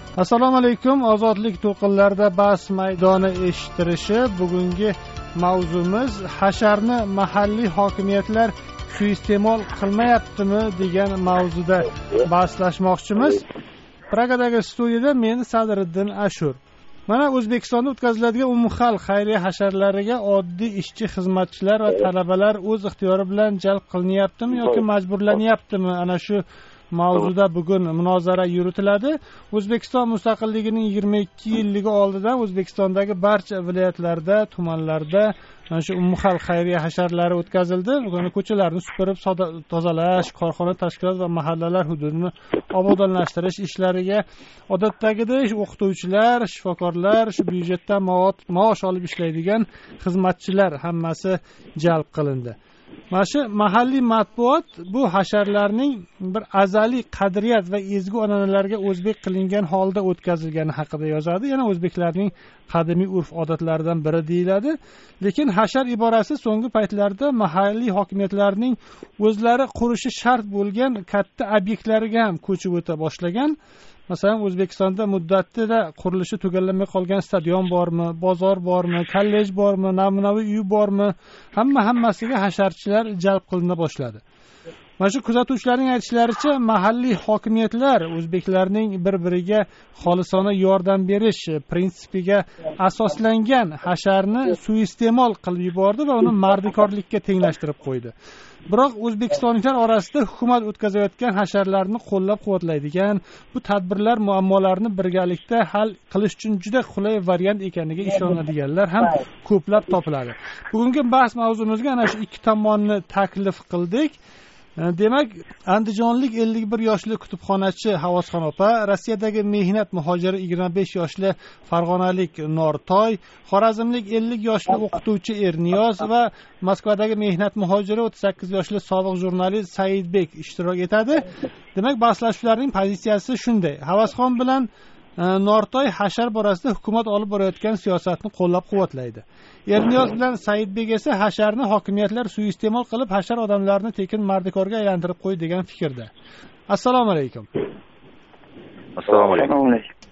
Assalomu alaykum. Ozodlik to'lqinlarida bahs maydoni eshittirishi. Bugungi mavzumiz hasharni mahalliy hokimiyatlar suiiste'mol qilmayaptimi degan mavzuda bahslashmoqchimiz. Pragadagi studiyada men Sadriddin Ashur. Mana O'zbekistonda o'tkaziladigan umumxalq xayriya hasharlariga oddiy ishchi, xizmatchilar va talabalar o'z ixtiyori bilan jalb qilinyaptimi yoki majburlanyaptimi? Ana shu mavzuda bugun munozara yuritiladi. O'zbekiston mustaqilligining 22 yilligi oldidan O'zbekistondagi barcha viloyatlarda, tumanlarda mana shu umumxalq xayriya hasharlari o'tkazildi. Bugun ko'chalarni supurib, tozalash, korxona, tashkilot va mahallalar hududini obodonlashtirish ishlariga odatdagidek o'qituvchilar, shifokorlar, shu byudjetdan maosh olib ishlaydigan xizmatchilar hammasi jalb qilindi. Mana shu mahalliy matbuot bu hasharlarning bir azaliy qadriyat va ezgu an'analarga o'zbek qilingan holda o'tkazilgani haqida yozadi. Yana o'zbeklarning qadimiy urf-odatlaridan biri deyiladi. Lekin hashar iborasi so'nggi paytlarda mahalliy hokimiyatlarning o'zlari qurishi shart bo'lgan katta obyektlariga ham ko'chib o'ta boshlagan. Masalan, O'zbekistonda muddatida qurilishi tugallanmay qolgan stadion bormi, bozor bormi, kollej bormi, namunaviy uy bormi, hammasiga hasharchilar jalb qilina boshladi. Mana shu kuzatuvchilarning aytishlaricha, mahalliy hokimiyatlar o'zbeklarning bir-biriga xolisona yordam berish prinsipiga asoslangan hasharni suiiste'mol qilib yubordi va uni mardikorlikka tenglashtirib qo'ydi. Biroq o'zbekistonliklar orasida hukumat o'tkazayotgan hasharlarni qo'llab-quvvatlaydigan, bu tadbirlar muammolarni birgalikda hal qilish uchun juda qulay variant ekaniga ishonadiganlar ham ko'plab topiladi. Bugungi bahs mavzumizga ana shu ikki tomonni taklif qildik. Demak, andijonlik 51 yoshli kutubxonachi Havasxon opa, Rossiyadagi mehnat muhojiri 25 yoshli farg'onalik Nortoy, Xorazmlik 50 yoshli o'qituvchi Erniyoz va Moskvadagi mehnat muhojiri 38 yoshli sobiq jurnalist Saidbek ishtirok etadi. Demak, bahslashuvlarning pozitsiyasi shunday. Havasxon bilan Nortoy hashar borasida hukumat olib borayotgan siyosatni qo'llab-quvvatlaydi. Erniyoz bilan Saidbek esa hasharni hokimiyatlar suiiste'mol qilib, hashar odamlarni tekin mardikorga aylantirib qo'y degan fikrda. Assalomu alaykum. Assalomu alaykum.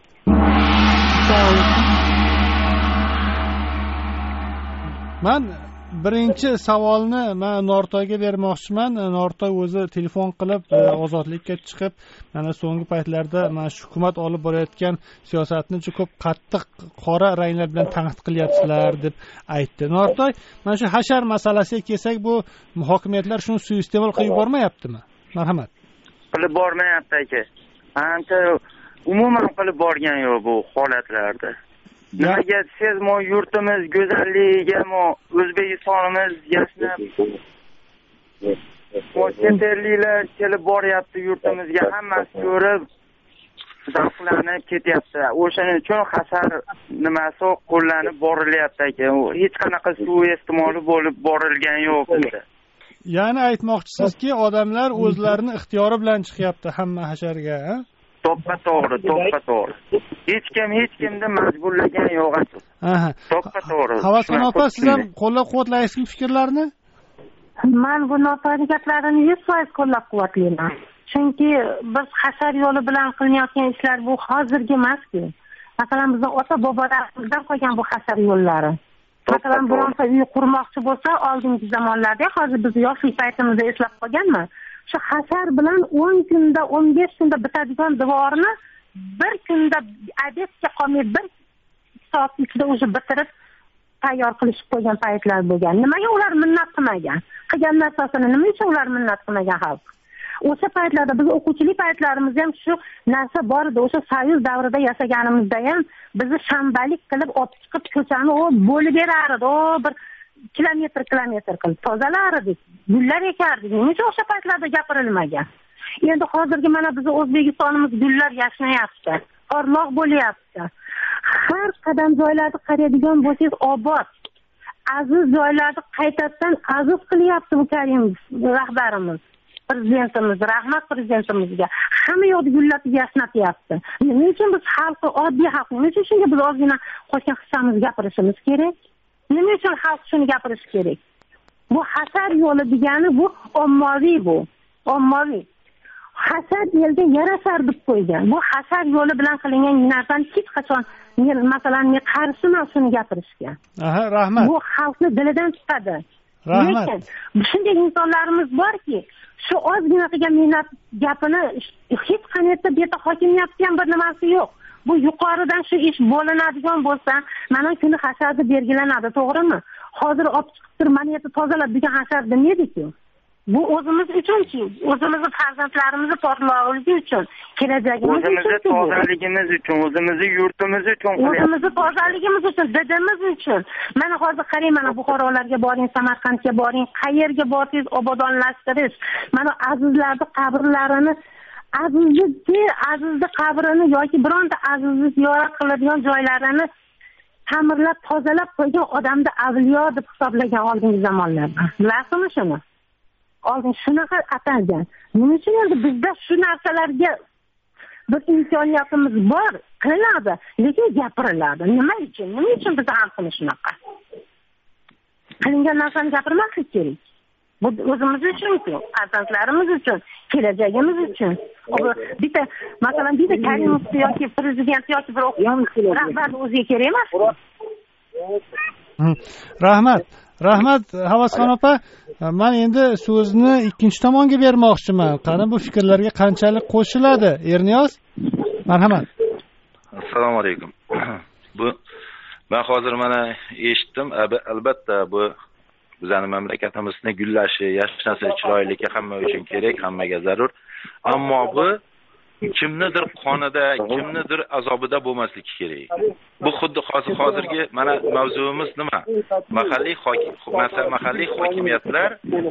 Men birinchi savolni Nortoyga bermoqchiman. Nortoy o'zi telefon qilib, ozodlikka chiqib, mana so'nggi paytlarda mana shu hukumat olib borayotgan siyosatni juda ko'p qattiq qora ranglar bilan tanqid qilyapsizlar deb aytdi. Nortoy, mana shu hashar masalasiga kelsak, bu hokimiyatlar shuni suiiste'mol qilib yubormayaptimi? Marhamat. Qilib bormayapti aka. Ancha umuman qilib borgan yo'q bu holatlarda. Nimaga siz yurtimiz go'zalligiga O'zbekistonimiz yashnab chet-elliklar kelib boryapti yurtimizga, hammasi ko'rib zavqlanib ketyapti. O'shaning uchun hashar nimasi qo'llanib borilyapti aka. Hech qanaqa suiiste'moli bo'lib borilgan yo'q bizda. Ya'ni aytmoqchisizki, odamlar o'zlarini ixtiyori bilan chiqyapti hamma hasharga, ha? To'ppa-to'g'ri. Hech kimni majburlagan yo'q. To'ppa-to'g'ri. Havasxon opa, siz ham qo'llab-quvvatlaysizmi fikrlarni? Men bu Nortoyning gaplarini 100% qo'llab-quvvatlayman. Chunki biz hashar yo'li bilan qilinayotgan ishlar bu hozirgi emas-ku. Masalan, bizning ota-bobolarimizdan qolgan bu hashar yo'llari. Masalan, bironta uy qurmoqchi bo'lsa, oldingi zamonlarda, hozir biz yoshlik paytimizda eslab qolganman. Shu hashar bilan 10 kunda, 15 kunda bitadigan devorni bir kunda adetga qolmay 1 soat ichida o'sha bitirib tayyor qilishib qo'ygan paytlar bo'lgan. Nimaga ular minnat qilmagan? Qilgan narsasini nima uchun ular minnat qilmagan xalq? O'sha paytlarda biz o'quvchilik paytlarimizda ham shu narsa bor edi. O'sha soyuz davrida yashaganimizda ham bizni shanbalik qilib olib chiqib ko'chani bo'lib berardi. Bir kilometr qilib tozalar edik, gullar ekardik. Nima uchun o'sha paytlarda gapirilmagan? Endi hozirgi mana bizning O'zbekistonimiz gullar yashnayapti, orloq bo'lyapti. Har qadam joylarda qaraydigan bo'lsangiz, obod, aziz joylarni qaytadan aziz qilyapti bu Karim rahbarimiz, prezidentimiz. Rahmat prezidentimizga. Hamma yoqda gullatib yashnatyapti. Nima uchun biz xalqi, oddiy xalq, nima uchun shunga biz ozgina qo'shgan hissamizni gapirishimiz kerak? Nima uchun xalq shuni gapirishi kerak? Bu hashar yo'li degani bu ommaviy, bu ommaviy. hasad elga yarashar deb qo'ygan. Bu hasad yo'li bilan qilingan narsani hech qachon masalan men qarshimman shuni gapirishga. Aha, rahmat. Bu xalqni dilidan chiqadi. Rahmat. Lekin shunday insonlarimiz borki, shu ozgina qilgan mehnat gapini hech qanday bu yerda hokimiyatga ham bir nimasi yo'q. Bu yuqoridan shu ish bo'linadigan bo'lsa, mana kuni hasharda belgilanadi, to'g'rimi? Hozir olib chiqib turib mana yerda tozalab degan hashar demaydi-ku. Bu o'zimiz uchunchi, o'zimizning farzandlarimizni porloqligi uchun, kelajagimiz uchun, o'zimizni tozaligimiz uchun, o'zimizni yurtimiz uchun, o'zimizni tozaligimiz uchun, dadamiz uchun. Mana hozir qarang, mana Buxorolarga boring, Samarqandga boring, qayerga borsangiz obodonlashtirish. Mana azizlarning qabrlarini, azizni qabrini yoki bironta azizni ziyorat qiladigan joylarini ta'mirlab, tozalab qo'ygan odamni avliyo deb hisoblagan oldingi zamonlarda. Bilasizmi shuni? Oldin shunaqa atalgan. Nima uchun endi bizda shu narsalarga bir imkoniyatimiz bor, qilinadi, lekin gapiriladi. Nima uchun? Nima uchun biz xalqimiz shunaqa? Qilingan narsani gapirmaslik kerak. Bu o'zimiz uchun-ku, farzandlarimiz uchun, kelajagimiz uchun. Bitta, masalan, bitta Karimov yoki prezident yoki bir rahbar o'ziga kerak emas. Rahmat, Havasxon opa. Men endi so'zni ikkinchi tomonga bermoqchiman. Qani bu fikrlarga qanchalik qo'shiladi? Erniyoz? Marhamat. Assalomu alaykum. Ben hozir mana eshitdim. Albatta bu bizning mamlakatimizni gullashi, yashnashi, chiroyligi hamma uchun kerak, hammaga zarur. Ammo bu kimnidir qonida, kimnidir azobida bo'lmasligi kerak. Bu xuddi hozirgi mana mavzuimiz nima? Mahalliy hokimiyatlar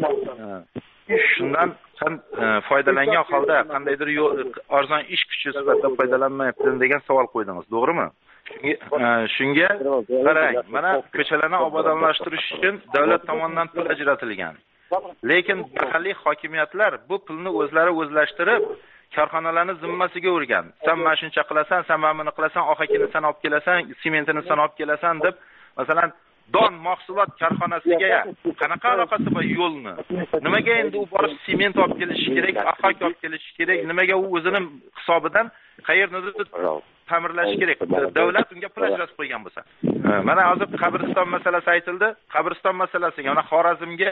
shundan foydalangan holda qandaydir arzon ish kuchi sifatida foydalanmayapti degan savol qo'ydingiz, to'g'rimi? Shunga qarang, mana ko'chalarni obodonlashtirish uchun davlat tomonidan pul ajratilgan. Lekin mahalliy hokimiyatlar bu pulni o'zlari o'zlashtirib korxonalarni zimmasiga urgan. Sen mana shuncha qilasan, sen mana buni qilasan, oxakini sen olib kelasan, sementini sen olib kelasan deb, masalan, don mahsulot korxonasiga qanaqa aloqasi bor yo'lni? Nimaga endi u borib sement olib kelishi kerak, oxak olib kelishi kerak? Nimaga u o'zining hisobidan qayernidir ta'mirlashi kerak? Davlat unga pul ajratib qo'ygan bo'lsa. Mana hozir qabriston masalasi aytildi. Qabriston masalasiga, mana Xorazmga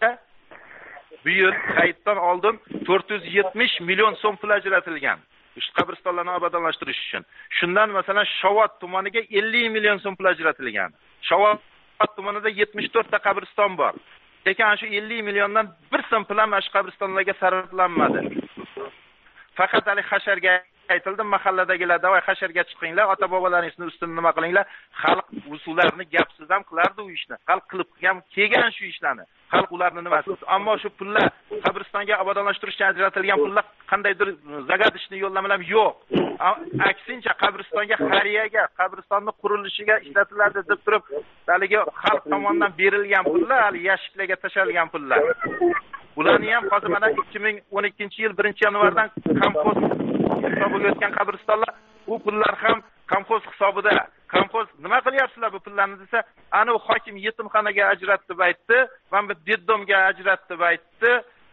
bu yil qaytdan oldin 470 million so'm pul ajratilgan. Shu qabristonlarni obodonlashtirish uchun. Shundan masalan Shovot tumaniga 50 million so'm pul ajratilgan. Shovot tumanida 74 ta qabriston bor. Lekin shu 50 milliondan bir so'm pul ham shu qabristonlarga sarflanmadi. Faqat hali hasharga aytildi, mahalladagilar davay hasharga chiqinglar, ota-bobolaringizni ustini nima qilinglar. Xalq usullarni gapsiz ham qilardi u ishni. Xalq qilib ham kelgan shu ishlarni. Xalq ularni nimasi? Ammo shu pullar qabristonga obodonlashtirish uchun ajratilgan pullar qandaydir zagadishni yo'llamalar yo'q. Aksincha qabristonga xariyaga, qabristonni qurilishiga ishlatiladi deb turib, haligi xalq tomonidan berilgan pullar, hali yashiklarga tashalgan pullar. Ularni ham hozir mana 2012-yil 1-yanvardan kompoz hisobiga o'tgan qabristonlar, u pullar ham kompoz hisobida. Kompoz nima qilyapsizlar bu pullarni desa, ana u hokim yetimxonaga ajratdi deb aytdi, mana bu detdomga ajratdi deb aytdi.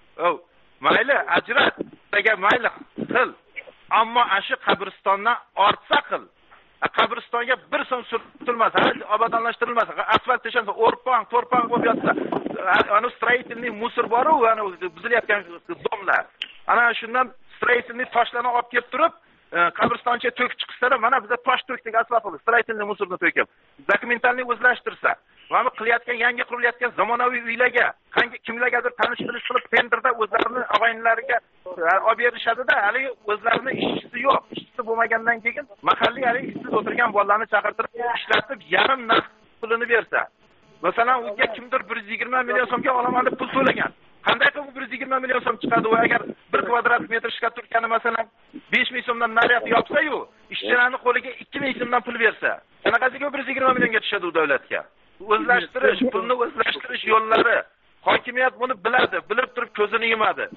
Mayli, ajrat, mayli qil. Ammo shu qabristondan ortsa qil. Qabristonga bir so'm surtilmasa, obodonlashtirilmasa, asfalt to'shalsa, to'rpang bo'lib yotsa, ana stроительный musor bor-ku, ana buzilayotgan domlar. Ana shundan stроительный toshlarni olib kelib turib, qabristoncha to'kib chiqsa, mana bizda tosh to'kdik, asfalt qildik, stроительный musorni to'kib, dokumentalni o'zlashtirsa, mana qilayotgan yangi qurilayotgan zamonaviy uylarga kimlargadir tanish-bilish qilib tenderda o'zlarini og'aynilariga olib berishadi-da, hali o'zlarini ishchisi yo'q. Ishchisi bo'lmagandan keyin mahalliy hali ishsiz o'tirgan bolalarni chaqirtirib ishlatib yarim narx pulini bersa. Masalan, unga kimdir 120 million so'mga olaman deb pul to'lagan. Qanday qilib 120 million so'm chiqadi u agar 1 kvadrat metr shkatulkani masalan 5 ming so'mdan nariyat yopsa-yu, ishchilarning qo'liga 2 ming so'mdan pul bersa, qanaqasiga 120 millionga tushadi u davlatga? O'zlashtirish, pulni o'zlashtirish yo'llari. Hokimiyat buni biladi, bilib turib ko'zini yumadi.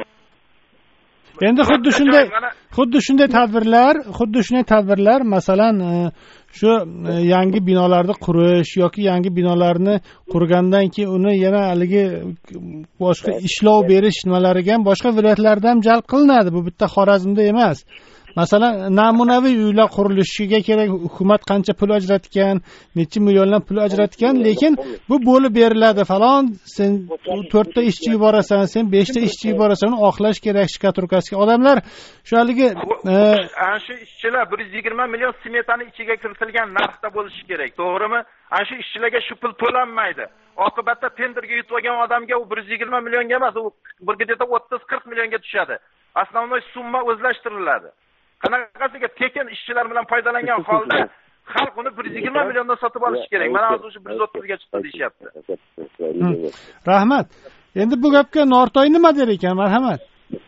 Endi xuddi shunday tadbirlar, masalan, shu yangi binolarni qurish yoki yangi binolarni qurgandan keyin uni yana haligi boshqa ishlov berish nimalariga ham boshqa viloyatlardan ham jalb qilinadi. Bu bitta Xorazmda emas. Masalan, namunaviy uylar qurilishiga kerak hukumat qancha pul ajratgan, necha millionlab pul ajratgan, lekin bu bo'lib beriladi. Falon sen 4 ta ishchi yuborasan, sen 5 ta ishchi yuborasan, oqlash kerak shkaturkasiga. Odamlar shu haligi ana shu ishchilar 120 million smetani ichiga kiritilgan narxda bo'lishi kerak, to'g'rimi? Ana shu ishchilarga shu pul to'lanmaydi. Oqibatda tenderga yutib olgan odamga u 120 millionga emas, u birgida 30-40 millionga tushadi. Asosiy summa o'zlashtiriladi. Qanaqasiga tekin ishchilar bilan foydalangan holda xalq uni 120 milliondan sotib olishi kerak. Mana hozir o'sha 130 ga chiqdi deyapti. Rahmat. Endi bu gapga Nortoy nima der ekan? Marhamat.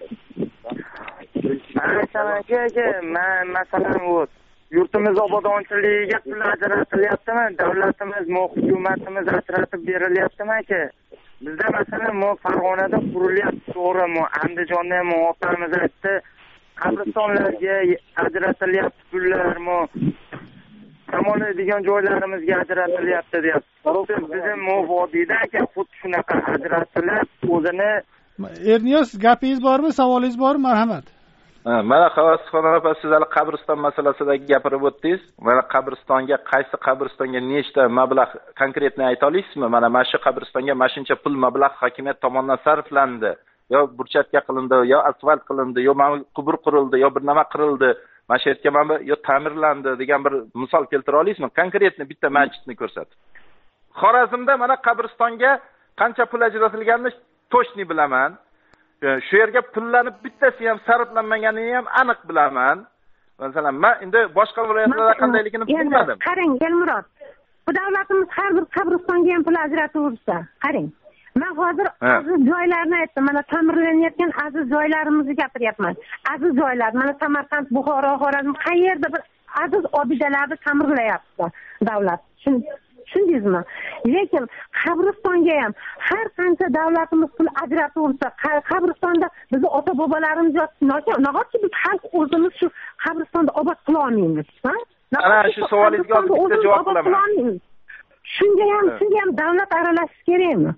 Men masalan yurtimiz obodonchiligiga pul ajratilyaptimi? Davlatimiz, hukumatimiz ajratib berilyaptimi aka? Bizda masalan Farg'onada qurilyapti, to'g'rimi? Andijonda ham otamiz aytdi, qabristonlarga ajratilyapti pullarmi? Qamolaydigan joylarimizga ajratilyapti deyapti. Bizim vodiyda aka xuddi shunaqa ajratilib o'zini. Erniyos, gapingiz bormi, savolingiz bormi? Marhamat. Mana Xavosxon opa, siz hali qabriston masalasidagi gapirib o'tdingiz. Mana qabristonga, qaysi qabristonga nechta mablag' konkretni ayta olasizmi? Mana shu qabristonga shuncha pul mablag' hokimiyat tomonidan sarflandi. Yo burchatka qilindi, yo asfalt qilindi, yo qubur qurildi, yo bir nima qirildi. Mana shu yerga mana yo ta'mirlandi degan bir misol keltira olasizmi? Konkretni bitta masjidni ko'rsatib. Xorazmda mana qabristonga qancha pul ajratilganini to'shni bilaman. Shu yerga pullarni bittasi ham sarflanmaganini ham aniq bilaman. Masalan, men endi boshqa viloyatlarda qandayligini bilmadim. Qarang, Elmurod. Bu davlatimiz har bir qabristonga ham pul ajratib ursa, qarang. Men hozir aziz joylarni aytdim. Mana ta'mirlanayotgan aziz joylarimizni gapiryapman. Aziz joylar, mana Samarqand, Buxoro, Xorazm qayerda bir aziz obidalarni ta'mirlayapti davlat. Tushundingizmi? Lekin qabristonga ham har qancha davlatimiz pul ajratib ursa, qabristonda bizni ota-bobolarimiz nahotki biz xalq o'zimiz shu qabristonda obod qila olmaymiz, ha? Ana shu savolingizga hozir bitta javob qilaman. Shunga ham davlat aralashishi kerakmi?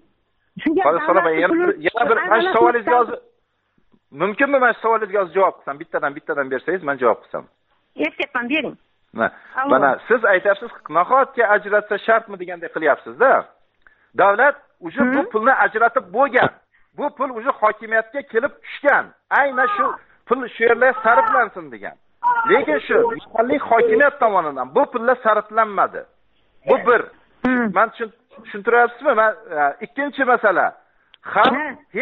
Yana bir mana savolingizga hozir mumkinmi? Mana savolingizga hozir javob qilsam, bittadan bersangiz, men javob qilsam. Aytayapman, bering. Mana siz aytasiz, nahotki ajratsa shartmi degandek qilyapsiz-da. Davlat uje bu pulni ajratib bo'lgan. Bu pul uje hokimiyatga kelib tushgan. Aynan shu pul shu yerga sarflansin degan. Lekin shu mahalliy hokimiyat tomonidan bu pullar sarflanmadi. Bu bir. Men tushuntiryapsizmi? Ikkinchi masala. Xalq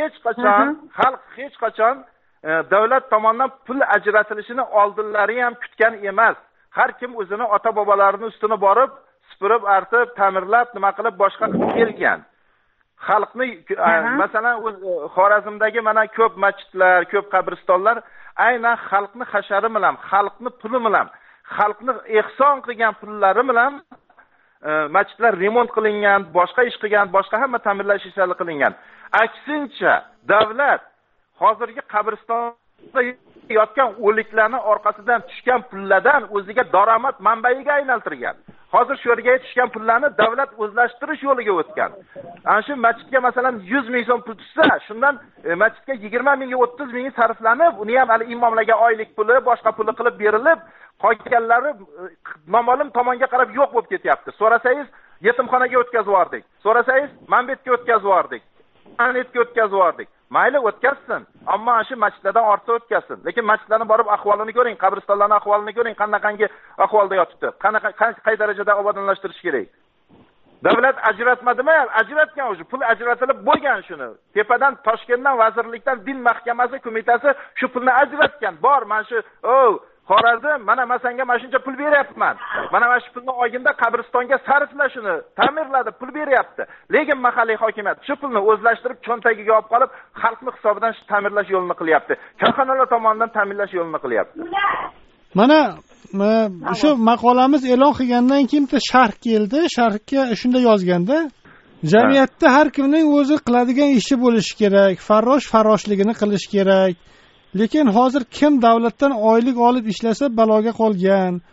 hech qachon davlat tomonidan pul ajratilishini oldinlari ham kutgan emas. Har kim o'zini ota-bobolarining ustini borib, supurib, artib, ta'mirlab, nima qilib boshqa qilib kelgan. Xalqni masalan Xorazmdagi mana ko'p masjidlar, ko'p qabristonlar aynan xalqni hashari bilan, xalqni puli bilan, xalqni ehson qilgan pullari bilan masjidlar remont qilingan, boshqa ish qilgan, boshqa hamma ta'mirlash ishlari qilingan. Aksincha davlat hozirgi qabristonda yotgan o'liklarni orqasidan tushgan pullardan o'ziga daromad manbaiga aylantirgan. Hozir shu yerga tushgan pullarni davlat o'zlashtirish yo'liga o'tgan. Ana shu masjidga masalan 100 ming so'm pul tushsa, shundan masjidga 20 mingga 30 ming sarflanib, uni ham hali imomlarga oylik puli, boshqa puli qilib berilib, qolganlari noma'lum tomonga qarab yo'q bo'lib ketyapti. So'rasangiz, yetimxonaga o'tkazib yubordik. So'rasangiz, manbetga o'tkazib yubordik. Anetga o'tkazib yubordik. Mayli o'tkazsin, ammo shu masjidlardan ortsa o'tkazsin. Lekin masjidlarni borib ahvolini ko'ring, qabristonlarning ahvolini ko'ring, qanaqangi ahvolda yotibdi. Qay darajada obodonlashtirish kerak. Davlat ajratmadimi? Ajratgan o'sha pul ajratilib bo'lgan shuni. Tepadan Toshkentdan vazirlikdan din mahkamasi qo'mitasi shu pulni ajratgan. Bor, mana shu Xorazm, mana masanga mana shuncha pul beryapman. Mana shu pulni oyginda qabristonga sarfla shuni, ta'mirladi, pul beryapti. Lekin mahalliy hokimiyat shu pulni o'zlashtirib cho'ntagiga olib qolib, xalqning hisobidan ta'mirlash yo'lini qilyapti. Korxonalar tomonidan ta'mirlash yo'lini qilyapti. Mana shu maqolamiz e'lon qilgandan keyin bitta sharh keldi. Sharhga shunda yozganda, jamiyatda har kimning o'zi qiladigan ishi bo'lishi kerak, farroshligini qilish kerak. Lekin hozir kim davlatdan oylik olib ishlasa baloga qolgan.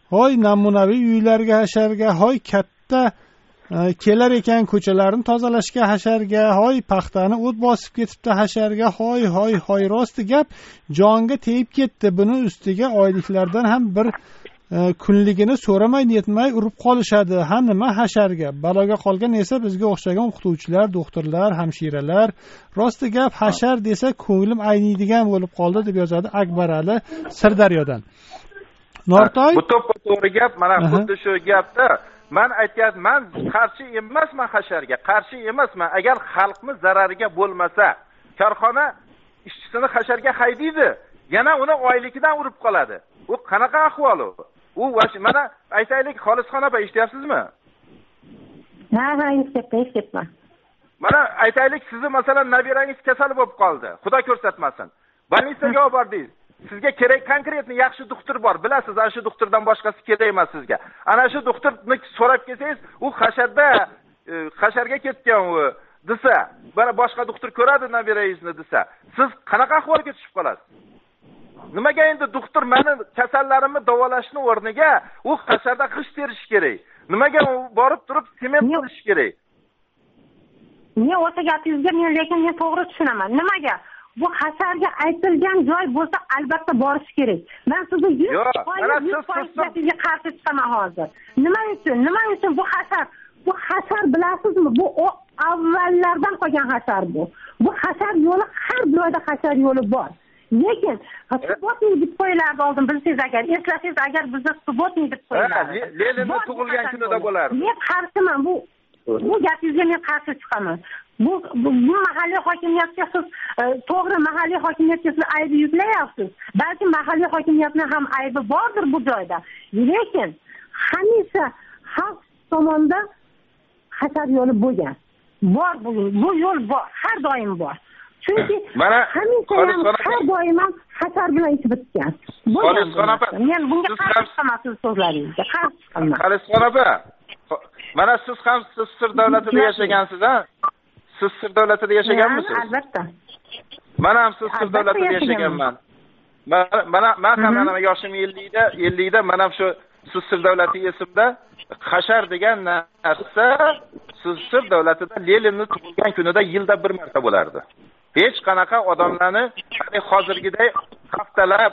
hoy namunaviy uylarga hasharga, hoy katta kelar ekan ko'chalarni tozalashga hasharga, hoy paxtani o't bosib ketibdi hasharga, hoy rosti gap jonga tegib ketdi. Buni ustiga oyliklardan ham bir kunligini so'ramay netmay urib qolishadi. Ha nima hasharga? Baloga qolgan esa bizga o'xshagan o'qituvchilar, doktorlar, hamshiralar. Rosti gap hashar desa ko'nglim ayniydigan bo'lib qoldi deb yozadi Akbarali Sirdaryodan. Nortoy bu to'g'ri gap. Mana xuddi shu gapda men aytyapman, qarshi emasman hasharga, qarshi emasman. Agar xalqni zarariga bo'lmasa, korxona ishchisini hasharga haydaydi, yana uni oyligidan urib qoladi. Bu qanaqa ahvol u? U mana aytaylik, Xolisxon opa eshityapsizmi? Ha, eshityapman. Mana aytaylik, sizni masalan nabirangiz kasal bo'lib qoldi. Xudo ko'rsatmasin. Больницаga olib bordingiz. Sizga kerak konkretni yaxshi doktor bor. Bilasiz, ana shu doktordan boshqasi kerak emas sizga. Ana shu doktorni so'rab kelsangiz, u hasharga ketgan u desa, mana boshqa doktor ko'radi nabirangizni desa, siz qanaqa ahvolga tushib qolasiz? Nimaga endi doktor meni kasallarimni davolashning o'rniga u hasharda qish terish kerak? Nimaga u borib turib sement qilish kerak? Men o'sha gapingizga lekin men to'g'ri tushunaman. Nimaga? Bu hasharga aytilgan joy bo'lsa albatta borish kerak. Men sizga 100% qarshi chiqaman hozir. Nima uchun bu hashar? Bu hashar bilasizmi? Bu avvallardan qolgan hashar bu. Bu hashar yo'li har joyda hashar yo'li bor. Lekin subotnik deb qo'yilardi oldin, bilsangiz agar, eslasangiz agar bizda subotnik deb qo'yilardi. Leninni tug'ilgan kunida bo'lardi. Men qarshiman bu gapingizga men qarshi chiqaman. Bu mahalliy hokimiyatga siz to'g'ri mahalliy hokimiyatga siz aybi yuklayapsiz. Balki mahalliy hokimiyatning ham aybi bordir bu joyda. Lekin hamisha xalq tomonidan hashar yo'li bo'lgan. Bor bu yo'l bor, har doim bor. Chunki hamisha har doim ham hashar bilan ish bitgan. Men bunga qarshi chiqaman siz so'zlaringizga. Qarshi chiqaman. Xolisxon opa, mana siz ham Sir davlatida yashagansiz-a? Siz Sir davlatida yashaganmisiz? Albatta. Men ham Sir davlatida yashaganman. Men ham mana yoshim 50da, men ham shu Sir davlati esimda. Hashar degan narsa Sir davlatida Leninni tug'ilgan kunida yilda bir marta bo'lardi. Hech qanaqa odamlarni hozirgiday haftalab,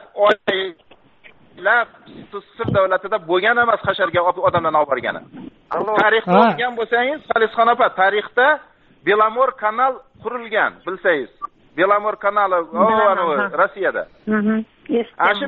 oylab Sir davlatida bo'lgan emas hasharga odamlarni olib borgani. Tarixni o'qigan bo'lsangiz, Xolisxon opa, tarixda Belamor kanal qurilgan, bilsangiz. Belamor kanali Rossiyada. Shu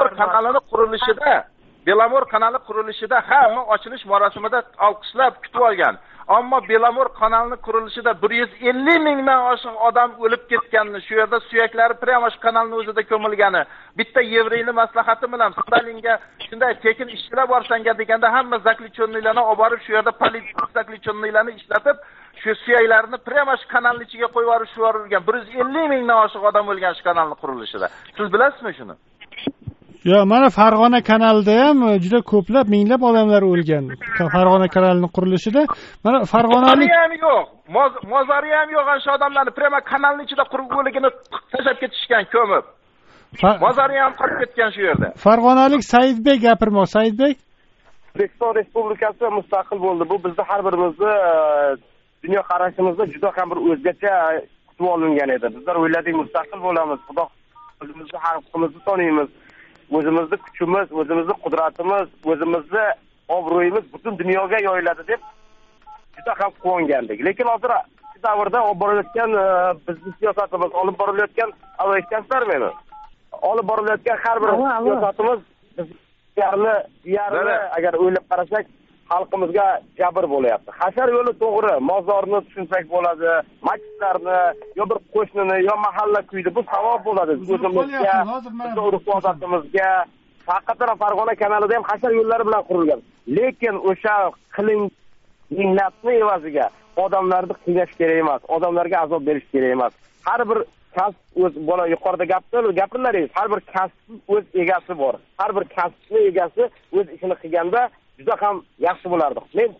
Belamor kanali qurilishida hamma ochilish marosimida olqishlab kutib olgan. Ammo Belamor kanalining qurilishida 150 mingdan oshiq odam o'lib ketganini, shu yerda suyaklari prямо shu kanalning o'zida ko'milgani, bitta yevreyni maslahati bilan Stalinga shunday tekin ishchilar borsanga deganda hamma zaklechonnilarni olib borib shu yerda politsiya zaklechonnilarni ishlatib, shu suyaklarini prямо shu kanalning ichiga qo'yib yuborgan. 150 mingdan oshiq odam o'lgan shu kanalning qurilishida. Siz bilasizmi shuni? Yo, mana Farg'ona kanalida ham juda ko'plab, minglab odamlar o'lgan. Farg'ona kanalining qurilishida mana farg'onalik ham yo'q. Mozori ham yo'q o'sha odamlarni prямо kanalning ichida qurib o'ligini tashlab ketishgan, ko'mib. Mozori ham qolib ketgan shu yerda. Farg'onalik Saidbek gapirmoq, Saidbek. O'zbekiston Respublikasi mustaqil bo'ldi. Bu bizning har birimizni dunyo qarashimizda juda ham bir o'zgacha kutib olingan edi. Bizlar o'yladik mustaqil bo'lamiz, Xudo o'zimizni xalqimizni taniymiz. O'zimizni kuchimiz, o'zimizni qudratimiz, o'zimizni obro'yimiz butun dunyoga yoyiladi deb juda ham quvongandik. Lekin hozir shu davrda olib borilayotgan bizning siyosatimiz, olib borilayotgan eshitgansizlarmi? Olib borilayotgan har bir siyosatimiz yarni agar o'ylab qarasak, xalqimizga jabr bo'layapti. Hashar yo'li to'g'ri, mozorni tushunsak bo'ladi, masjidlarni, yo bir qo'shnini, yo mahalla kuydi, bu savob bo'ladi. O'zimizga, urf-odatimizga, faqat Farg'ona kanalida ham hashar yo'llari bilan qurilgan. Lekin o'sha qilinganni evaziga odamlarni qiynash kerak emas, odamlarga azob berish kerak emas. Har bir kasb o'z bola yuqorida gapirlaringiz, har bir kasb o'z egasi bor. Har bir kasbning egasi o'z ishini qilganda juda ham yaxshi bo'lardi. Men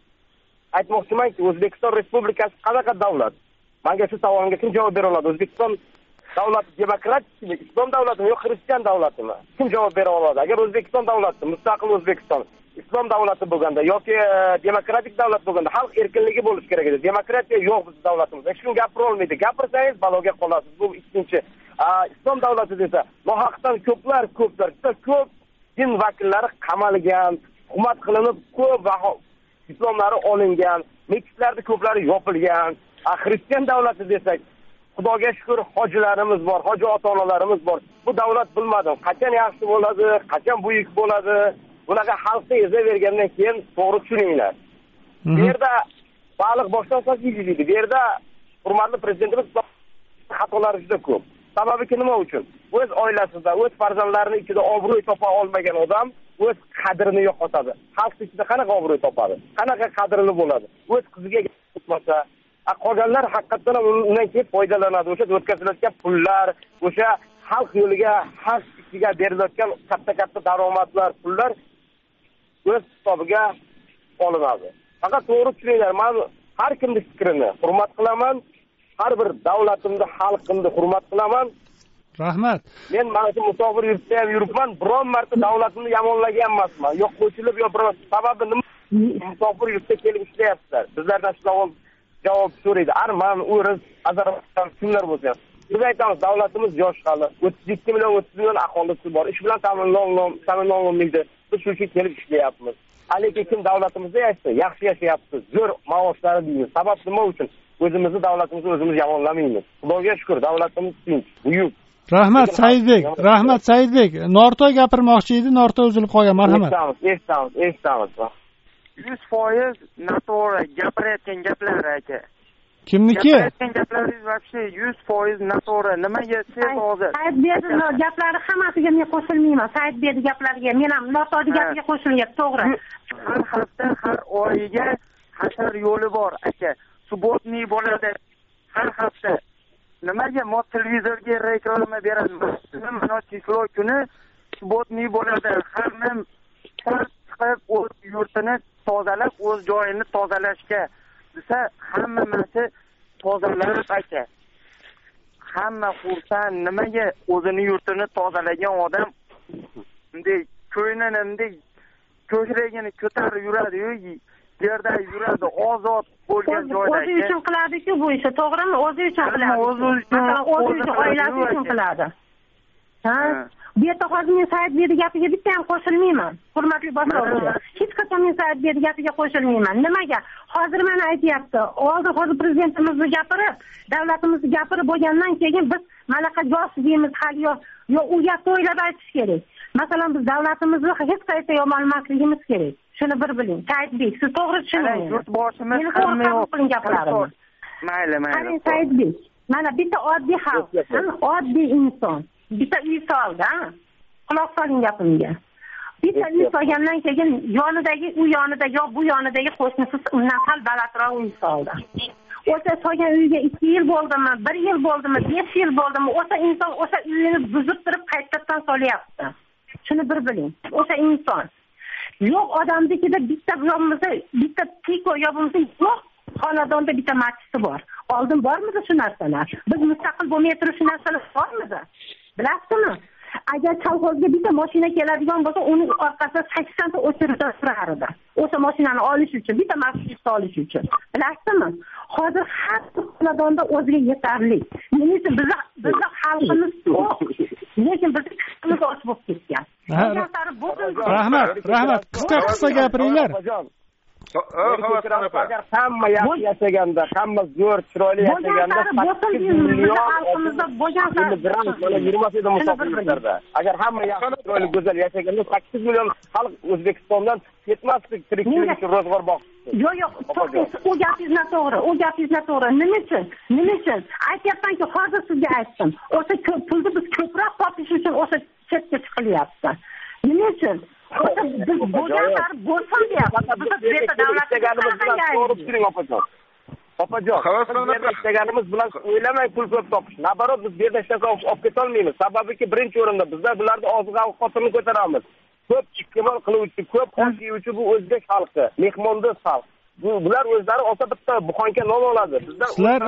aytmoqchimanki, O'zbekiston Respublikasi qanaqa davlat? Menga shu savolimga kim javob bera oladi? O'zbekiston davlat demokratikmi, islom davlatimi yo'q xristian davlatimi? Kim javob bera oladi? Agar O'zbekiston davlati, mustaqil O'zbekiston islom davlati bo'lganda yoki demokratik davlat bo'lganda xalq erkinligi bo'lishi kerak edi. Demokratiya yo'q bizning davlatimizda. Hech kim gapira olmaydi. Gapirsangiz baloga qolasiz. Bu ikkinchi. Islom davlati desa, nohaqdan ko'plar, ko'p din vakillari qamalgan, tuhmat qilinib ko'p islomlari olingan, masjidlarning ko'plari yopilgan. Xristian davlati desak, Xudoga shukr, hojilarimiz bor, hoji ota-onalarimiz bor. Bu davlat bilmadim, qachon yaxshi bo'ladi, qachon buyuk bo'ladi. Bunaqa xalqni ezavergandan keyin to'g'ri tushuninglar. Bu yerda baliq boshdan sochiydi deydi. Bu yerda hurmatli prezidentimiz xatolari juda ko'p. Sababi nima uchun? O'z oilasida, o'z farzandlarini ichida obro'y topa olmagan odam o'z qadrini yo'qotadi. Xalq ichida qanaqa obro'y topadi? Qanaqa qadrli bo'ladi? O'z qiziga o'tmasa, qolganlar haqiqatan undan keyin foydalanadi. O'sha o'tkazilayotgan pullar, o'sha xalq yo'liga, xalq ichiga berilayotgan katta daromadlar, pullar o'z hisobiga olinadi. Faqat to'g'ri tushuninglar, men har kimning fikrini hurmat qilaman, har bir davlatimni, xalqimni hurmat qilaman. Rahmat. Men mana shu musofir yurtda ham yuribman, biron marta davlatimni yomonlagan emasman. Yo'q qo'shilib, yo'q biron sababi nima? Musofir yurtda kelib ishlayapsizlar. Sizlardan savol javob so'raydi. Arman, o'ris, Ozarbayjon kimlar bo'lsa, biz aytamiz, davlatimiz yosh hali. 32 million, 30 million aholisi bor. Ish bilan ta'minlanolmaydi. Biz shu uchun kelib ishlayapmiz. Lekin kim davlatimizda yashasa, yaxshi yashayapti, zo'r maoshlari deymiz. Sabab nima uchun? O'zimizni davlatimizni o'zimiz yomonlamaymiz. Xudoga shukr, davlatimiz tinch, buyuk. Rahmat Saidbek. Nortoy gapirmoqchi edi, Nortoy uzilib qolgan. Marhamat. Eshitamiz. 100% noto'g'ri gapirayotgan gaplar aka. Kimniki? Gapirayotgan gaplaringiz вообще 100% noto'g'ri. Nimaga siz hozir? Saidbekning gaplari hammasiga men qo'shilmayman. Saidbekning gaplariga men ham Nortoyning gapiga qo'shilyapti, to'g'ri. Har hafta, har oyiga hashar yo'li bor aka. Subotniy bo'ladi har hafta. Nimaga mo televizorga reklama beramiz? Mana chislo kuni subotniy bo'ladi. Hamma chiqib o'z yurtini tozalab, o'z joyini tozalashga desa, hammasi tozalanib aka. Hamma xursand, nimaga o'zini yurtini tozalagan odam bunday ko'ynini bunday ko'kragini ko'tarib yuradi-yu, yerda yuradi, ozod bo'lgan joyda. O'zi uchun qiladi-ku bu ishni, to'g'rimi? O'zi uchun qiladi. O'zi uchun, oilasi uchun qiladi. Ha? Bu yerda hozir men Saidbekning gapiga bitta ham qo'shilmayman. Hurmatli boshlovchi. Hech qachon men Saidbekning gapiga qo'shilmayman. Nimaga? Hozir mana aytyapti. Hozir prezidentimizni gapirib, davlatimizni gapirib bo'lgandan keyin biz malaqa yosh deymiz, hali yo u gapni o'ylab aytish kerak. Masalan, biz davlatimizni hech qayerda yomonmasligimiz kerak. Shuni bir biling. Saidbek, siz to'g'ri tushuning. Yurtboshimiz hamma yo'q. Mayli. Saidbek, mana bitta oddiy xalq, oddiy inson. Bitta uy soldi, quloq soling gapimga. Bitta uy solgandan keyin u yonida yo bu yonidagi qo'shnisi undan sal balandroq uy soldi. O'sha solgan uyga 2 yil bo'ldimi, 1 yil bo'ldimi, 5 yil bo'ldimi, o'sha inson o'sha uyini buzib turib qaytadan solyapti. Shuni bir biling. O'sha inson. Yo'q, odamnikida bitta tiko yobimizda yo'q. Xonadonda bitta masjidi bor. Oldin bormidi shu narsalar? Biz mustaqil bo'lmay turib shu narsalar bormidi? Bilasizmi? Agar kolxozga bitta mashina keladigan bo'lsa, uning orqasida 80 ta o'chiruvchi turardi. O'sha mashinani olish uchun, bitta masjid solish uchun. Bilasizmi? Hozir har bir xonadonda o'ziga yetarli. Menimcha bizda xalqimiz yo'q. Lekin biz kuchimiz oz bo'lib ketgan. Rahmat. Qisqa gapiringlar. Agar hamma yaxshi yashaganda, hamma zo'r, chiroyli yashaganda, 8 million xalqimizda yurmasaydi musofirlarda. Agar hamma yaxshi, chiroyli, go'zal yashaganda 8 million xalq O'zbekistondan ketmasdi, tirikchilik uchun ro'zg'or boqdi. Yo'q, u gapingiz noto'g'ri. Nima uchun? Aytyapmanki, hozir sizga aytdim. O'sha pulni biz ko'proq topish uchun o'sha chetga chiqilyapti. Nima uchun? Biz bo'lganlar bo'lsin deyapmiz. Biz bu davlatimiz bilan to'g'ri turing opajon. Ishlaganimiz bilan o'ylamay pul ko'p topish. Nabarot biz bu yerda ishlasa olib ketolmaymiz. Sababiki birinchi o'rinda bizlar bularni oziq-ovqatini ko'taramiz. Ko'p iste'mol qiluvchi, ko'p osh yeyuvchi bu o'zbek xalqi, mehmondo'st xalq. bular o'zlari olsa bitta buxonka non oladi. Bizlar sizlar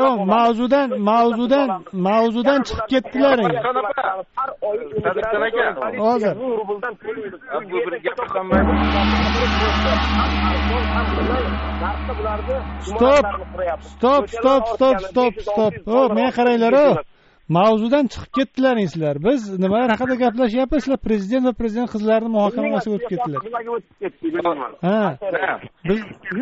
mavzudan chiqib ketdilaring. Har oy hozir rubldan to'laydi. Bu bir gap qilmaydi. Stop. Men qaranglar. Mavzudan chiqib ketdilaring sizlar. Biz nimalar haqida gaplashyapmiz? Sizlar prezident va prezident qizlarining muhokamasiga o'tib ketdilar. Ha. Biz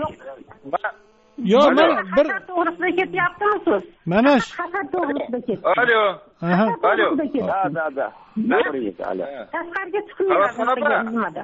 yo'q, mana bir to'g'risida ketyaptimi siz? Mana shu. Faqat to'g'risida ketyapti. Alo. Aha. Alo. Da. Tashqariga chiqmayapti.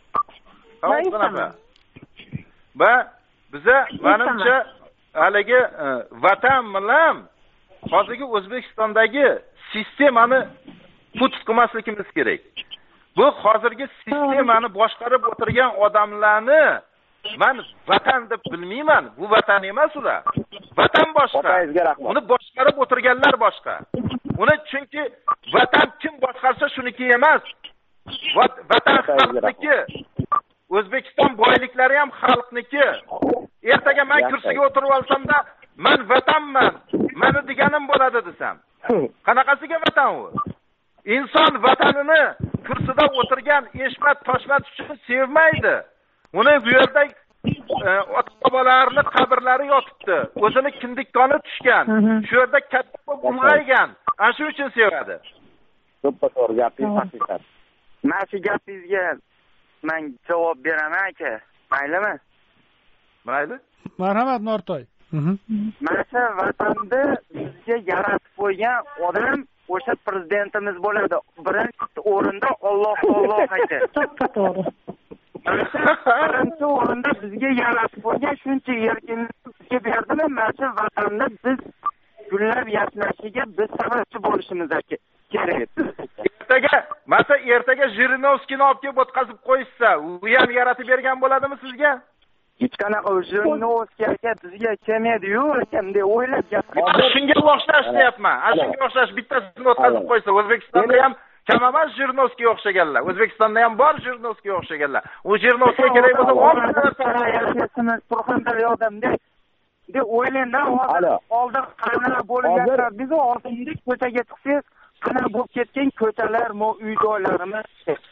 Biza menimcha haligi vatan bilan hozirgi O'zbekistondagi sistemani put qilmasligimiz kerak. Bu hozirgi sistemani boshqarib o'tirgan odamlarni men vatan deb bilmayman. Bu vatan emas ular. Vatan boshqa. Uni boshqarib o'tirganlar boshqa. Uni chunki vatan kim boshqarsa shuniki emas. Vatan xalqniki. O'zbekiston boyliklari ham xalqniki. Ertaga men kursiga o'tirib olsam-da, men vatanman. Meni deganim bo'ladi desam. Qanaqasiga vatan u? Inson vatanini kursida o'tirgan eshmat toshmat uchun sevmaydi. Uni bu yerda ota-bobolarining qabrlari yotibdi. O'zini kindik qoni tushgan. Shu yerda katta bo'lib ulg'aygan. Ana shu uchun sevadi. To'ppa to'g'ri gapingiz haqiqat. Mana shu gapingizga men javob beraman aka. Maylimi? Mayli. Marhamat Nortoy. Mana shu vatanni bizga yaratib qo'ygan odam o'sha prezidentimiz bo'ladi. Birinchi o'rinda Alloh aka. To'ppa to'g'ri. Birinchi o'rinda bizga yaratib qo'ygan shuncha erkinlikni bizga berdimi? Mana shu vatanni biz gullab yashnashiga biz sababchi bo'lishimiz kerak. Ertaga Jirinovskiyni olib kelib o'tkazib qo'ysa, u ham yaratib bergan bo'ladimi sizga? Hech qanaqa Jirinovskiy aka bizga kelmaydi-yu, akam deb o'ylab gapirdim. Shunga o'xshash deyapman. Shunga o'xshash bittasini o'tkazib qo'ysa, O'zbekistonda ham kam emas Jirinovskiyga o'xshaganlar. O'zbekistonda ham bor Jirinovskiyga o'xshaganlar. U Jirinovskiy kerak bo'lsa, Surxondaryoda deb o'ylayman. Oldin qanaqa bo'lgan biz oldingi ko'chaga chiqsangiz, qanaqa bo'lib ketgan ko'chalar, uy-joylarimiz.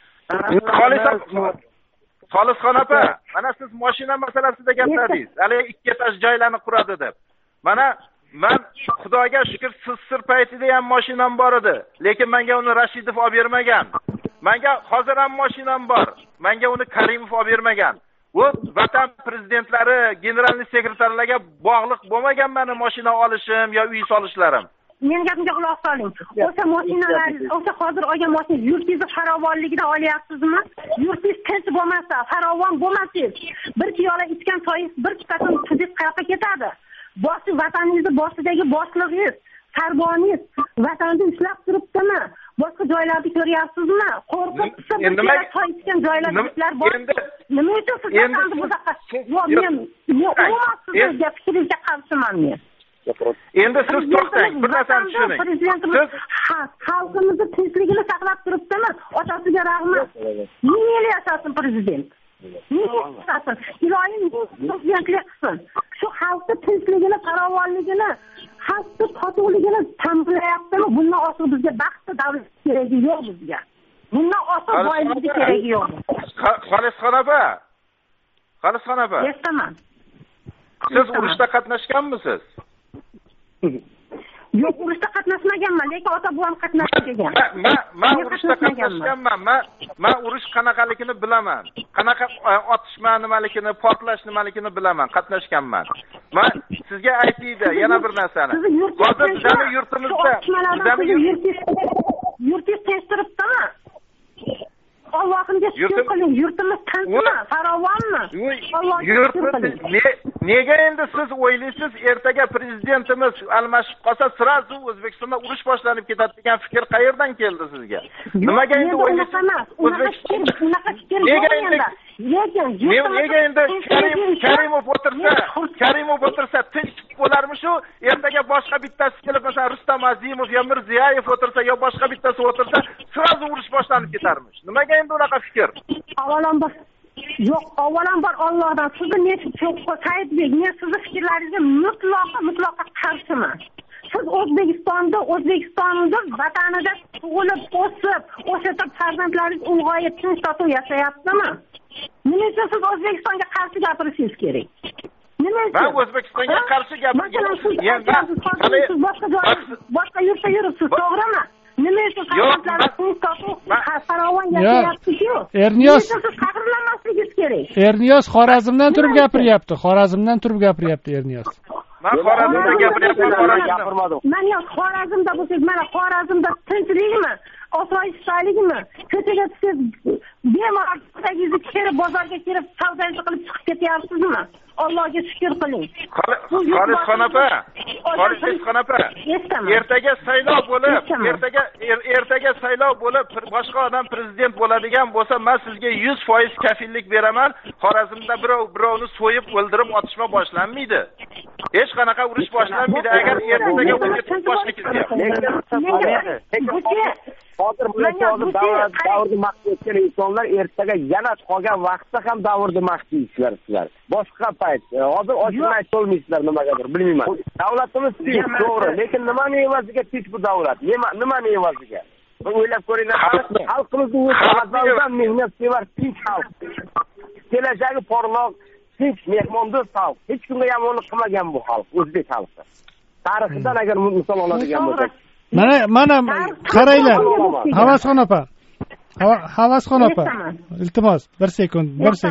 Xolisxon opa, mana siz mashina masalasida gapirdingiz. Hali 2 etaj joylarni quradi deb. Mana men Xudoga shukr siz paytida ham mashinam bor edi, lekin menga uni Rashidov olib bermagan. Menga hozir ham mashinam bor. Menga uni Karimov olib bermagan. U vatan prezidentlari, generalniy sekretarlarga bog'liq bo'lmagan meni mashina olishim yo uy solishlarim. Men gapimga quloq soling. O'sha mashinalar, o'sha hozir olgan mashina yurtingiz farovonligidan olyapsizmi? Yurtingiz tinch bo'lmasa, farovon bo'lmasangiz, bir piyola ichgan soyingiz bir chiqasin siz qayoqqa ketadi? Boshi vataningizni boshidagi boshlig'ingiz, sarboningiz vatanni ushlab turibdimi? Boshqa joylarni ko'ryapsizmi? Qo'rqib nima soy ichgan joylar bor. Nima uchun siz vatanni bunaqa? Yo'q, men sizga fikringizga qarshiman men. Endi siz to'xtang, bir narsani tushuning. Prezidentimiz xalqimizni tinchligini saqlab turibdimi? Otasiga rahmat. Ming yil yashasin prezident. Iloyim prezidentlik qilsin. Shu xalqning tinchligini, farovonligini, xalqning totuvligini ta'minlayaptimi? Bundan ortiq bizga baxtli davlat keragi yo'q bizga. Bundan ortiq boylik keragi yo'q. Xolisxon opa. Eshitaman. Siz urushda qatnashganmisiz? Yo'q, urushda qatnashmaganman, lekin ota-bobom qatnashgan. Men urushda qatnashganman. Men urush qanaqaligini bilaman. Qanaqa otishma nimaligini, portlash nimaligini bilaman, qatnashganman. Men sizga aytaydi yana bir narsani. Hozir bizning yurtimizda, yurtingiz tinch turibdimi? Allohimga shukr qiling, yurtimiz tinchmi, farovonmi? Nega endi siz o'ylaysiz, ertaga prezidentimiz almashib qolsa, sirazu O'zbekistonda urush boshlanib ketadi degan fikr qayerdan keldi sizga? Nimaga endi o'ylaysiz? Unaqa fikr yo'q endi. Nega endi Karimov o'tirsa tinch bo'larmi shu? Ertaga boshqa bittasi kelib, masalan, Rustam Azimov yo Mirziyoyev o'tirsa yo boshqa bittasi o'tirsa, sirazu urush boshlanib ketarmish. Nimaga endi unaqa fikr? Yo'q, avvalambor Allohdan sizni Saidbek, men sizni fikrlaringizga mutlaqo qarshiman. Siz O'zbekistonda vatanida tug'ilib, o'sib, o'sha yerda farzandlaringiz ulg'ayib, tinch totuv yashayaptimi? Nima uchun siz O'zbekistonga qarshi gapirishingiz kerak? Nima uchun? Men O'zbekistonga qarshi gapirganim. Siz boshqa yurtda yuribsiz, to'g'rimi? Nima uchun farzandlaringiz tinch totuv farovon yashayapti-ku? Erniyos qahrlanmasligingiz kerak. Erniyos Xorazmdan turib gapiryapti. Erniyos. Men Xorazmda gapiryapman. Men yo'q, Xorazmda bo'lsangiz, mana Xorazmda tinchlikmi, osoyishtalikmi? Ko'chaga chiqib, bemalol tagingizni kelib, bozorga kelib, savdongizni qilib chiqib ketyapsizmi? Allohga shukr qiling. Xolishxon opa. Ertaga saylov bo'lib, boshqa odam prezident bo'ladigan bo'lsa, men sizga 100% kafillik beraman. Xorazmda birovni so'yib, o'ldirib, otishma boshlanmaydi. Hech qanaqa urush boshlanmaydi agar ertaga o'zga boshligingiz hozir davrda maqtay etgan insonlar ertaga yana qolgan vaqtda ham davrda maqtaysizlar sizlar. Boshqa payt hozir ochiq aytib olmaysizlar nimagadir, bilmayman. Davlatimiz tinch, to'g'ri, lekin nimani evaziga tinch bu davlat? Nimani evaziga? O'ylab ko'ringlar, xalqimizning azaldan mehnatsevar tinch xalq. Kelajagi porloq, tinch, mehmondo'st xalq. Hech kimga yomonlik qilmagan bu xalq, o'zbek xalqi. Tarixidan agar misol oladigan bo'lsak, mana qaranglar, Havasxon opa. Iltimos, 1 sekund.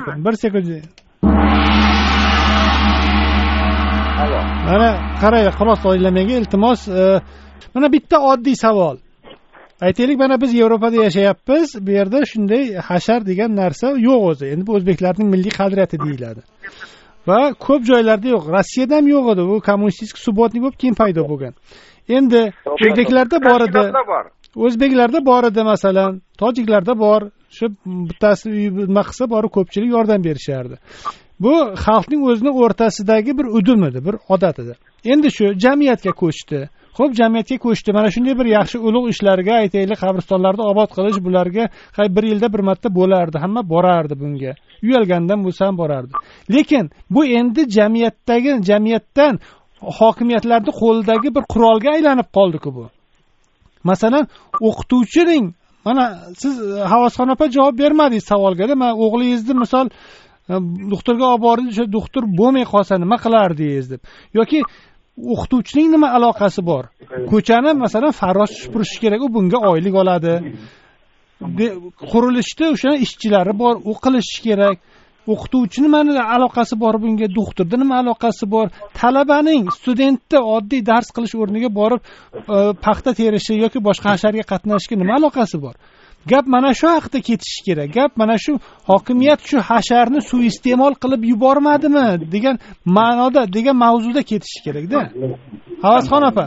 Mana qaranglar, xulosa o'ylamanga iltimos. Mana bitta oddiy savol. Aytaylik, mana biz Yevropada yashayapmiz. Bu yerda shunday hashar degan narsa yo'q o'zi. Endi bu o'zbeklarning milliy qadriyati deyiladi. Va ko'p joylarda yo'q. Rossiyada ham yo'q edi. Bu kommunistik subotnik bo'lib keyin paydo bo'lgan. Endi o'zbeklarda bor edi. O'zbeklarda bor edi, masalan, tojiklarda bor. Shu bittasi nima qilsa borib ko'pchilik yordam berishardi. Bu xalqning o'zining o'rtasidagi bir udum edi, bir odat edi. Endi shu jamiyatga ko'chdi. Xo'p, jamiyatga ko'chdi. Mana shunday bir yaxshi ulug' ishlarga, aytaylik, qabristonlarni obod qilish bularga bir yilda bir marta bo'lardi. Hamma borardi bunga. Uyalgandan bo'lsa ham borardi. Lekin bu endi jamiyatdan hokimiyatlarning qo'lidagi bir qurolga aylanib qoldi-ku bu. Masalan, o'qituvchining, mana siz Havasxon opa javob bermadingiz savolga-da. Men o'g'lingizni misol doktorga olib borib, o'sha doktor bo'lmay qolsa nima qilardingiz deb. Yoki o'qituvchining nima aloqasi bor? Ko'chani masalan farrosh supurish kerak, u bunga oylik oladi. Qurilishda o'sha ishchilari bor, u qilish kerak. O'qituvchini nima aloqasi bor bunga? Doktorda nima aloqasi bor? Talabaning, studentni oddiy dars qilish o'rniga borib paxta terishi yoki boshqa hasharga qatnashishga nima aloqasi bor? Gap mana shu haqda ketishi kerak. Gap mana shu hokimiyat shu hasharni suiiste'mol qilib yubormadimi degan ma'noda, degan mavzuda ketishi kerak-da. Havasxon opa.